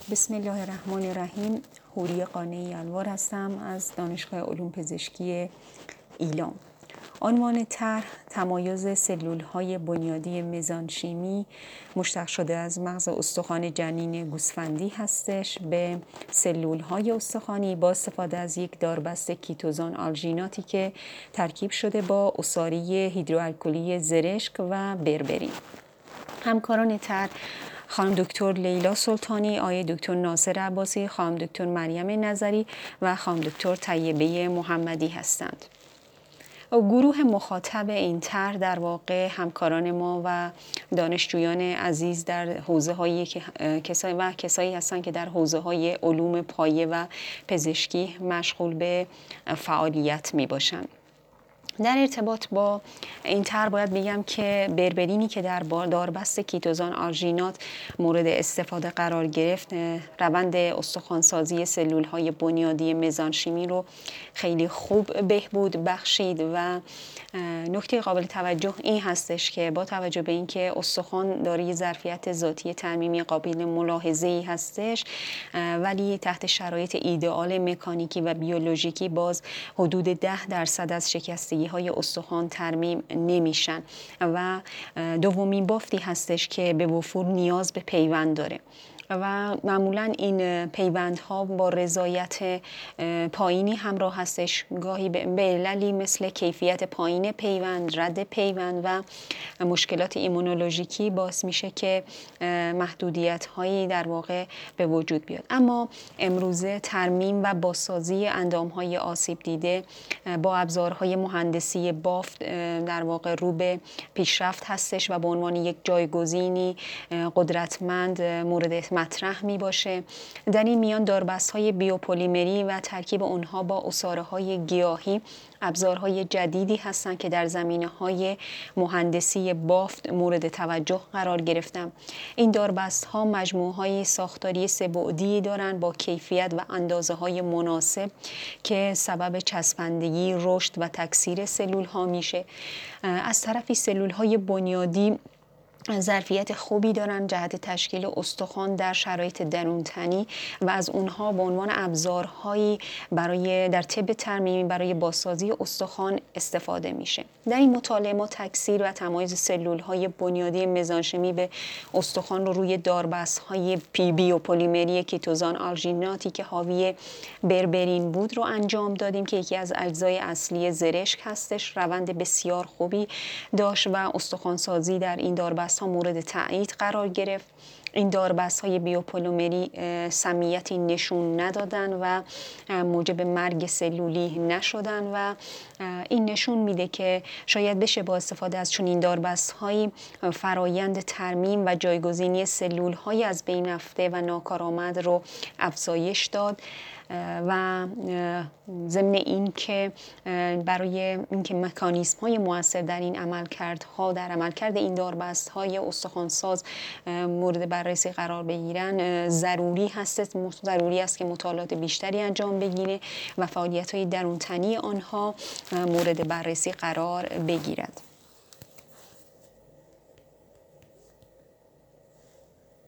بسم الله الرحمن الرحیم. حوری قانعی الوار هستم از دانشگاه علوم پزشکی ایلام. عنوان طرح تمایز سلول‌های بنیادی مزانشیمی مشتق شده از مغز استخوان جنین گوسفندی هستش به سلول‌های استخوانی با استفاده از یک داربست کیتوزان آلژیناتی که ترکیب شده با عصاره هیدروالکلی زرشک و بربرین. همکاران طرح خانم دکتر لیلا سلطانی، آقای دکتر ناصر عباسی، خانم دکتر مریم نظری و خانم دکتر طیبه محمدی هستند. گروه مخاطب این طرح در واقع همکاران ما و دانشجویان عزیز در حوزه‌های کسایی هستند که در حوزه‌های علوم پایه و پزشکی مشغول به فعالیت می‌باشند. در ارتباط با این طرح باید بگم که بربرینی که در داربست کیتوزان آلژینات مورد استفاده قرار گرفت روند استخوانسازی سلول‌های بنیادی مزانشیمی رو خیلی خوب بهبود بخشید و نکته قابل توجه این هستش که با توجه به اینکه استخوان دارای ظرفیت ذاتی ترمیمی قابل ملاحظه‌ای هستش ولی تحت شرایط ایدئال مکانیکی و بیولوژیکی باز حدود 10% از شکستگی‌های استخوان ترمیم نمیشن و دومین بافتی هستش که به وفور نیاز به پیوند داره و معمولا این پیوندها با رضایت پایینی همراه هستش، گاهی به عللی مثل کیفیت پایین پیوند، رد پیوند و مشکلات ایمونولوژیکی باعث میشه که محدودیت هایی در واقع به وجود بیاد. اما امروزه ترمیم و بازسازی اندام های آسیب دیده با ابزارهای مهندسی بافت در واقع رو به پیشرفت هستش و به عنوان یک جایگزینی قدرتمند مورد مطرح می باشه. در این میان داربست های بیوپلیمری و ترکیب اونها با عصاره های گیاهی ابزارهای جدیدی هستند که در زمینه‌های مهندسی بافت مورد توجه قرار گرفتن. این داربست‌ها مجموعه‌های ساختاری سه‌بعدی دارند با کیفیت و اندازه‌های مناسب که سبب چسبندگی، رشد و تکثیر سلول‌ها میشه. از طرفی سلول‌های بنیادی ظرفیت خوبی دارن جهت تشکیل استخوان در شرایط درونتنی و از اونها به عنوان ابزارهایی در طب ترمیمی برای بازسازی استخوان استفاده میشه. در این مطالعه ما تکثیر و تمایز سلول‌های بنیادی مزانشیمی به استخوان رو روی داربست‌های بیوپلیمری کیتوزان آلژیناتی که حاوی بربرین بود رو انجام دادیم که یکی از اجزای اصلی زرشک هستش. روند بسیار خوبی داشت و استخوانسازی در این داربست ها مورد تایید قرار گرفت. این داربست های بیوپلیمری سمیتی نشون ندادن و موجب مرگ سلولی نشدن و این نشون میده که شاید بشه با استفاده از چنین داربست هایی فرایند ترمیم و جایگزینی سلول های از بین رفته و ناکارآمد رو افزایش داد و ضمن این که برای اینکه مکانیزم های مؤثر در این عملکردها در عملکرد این داربست های استخوانساز مورد بررسی قرار بگیرن ضروری است که مطالعات بیشتری انجام بگیره و فعالیت های درونتنی آنها مورد بررسی قرار بگیرد.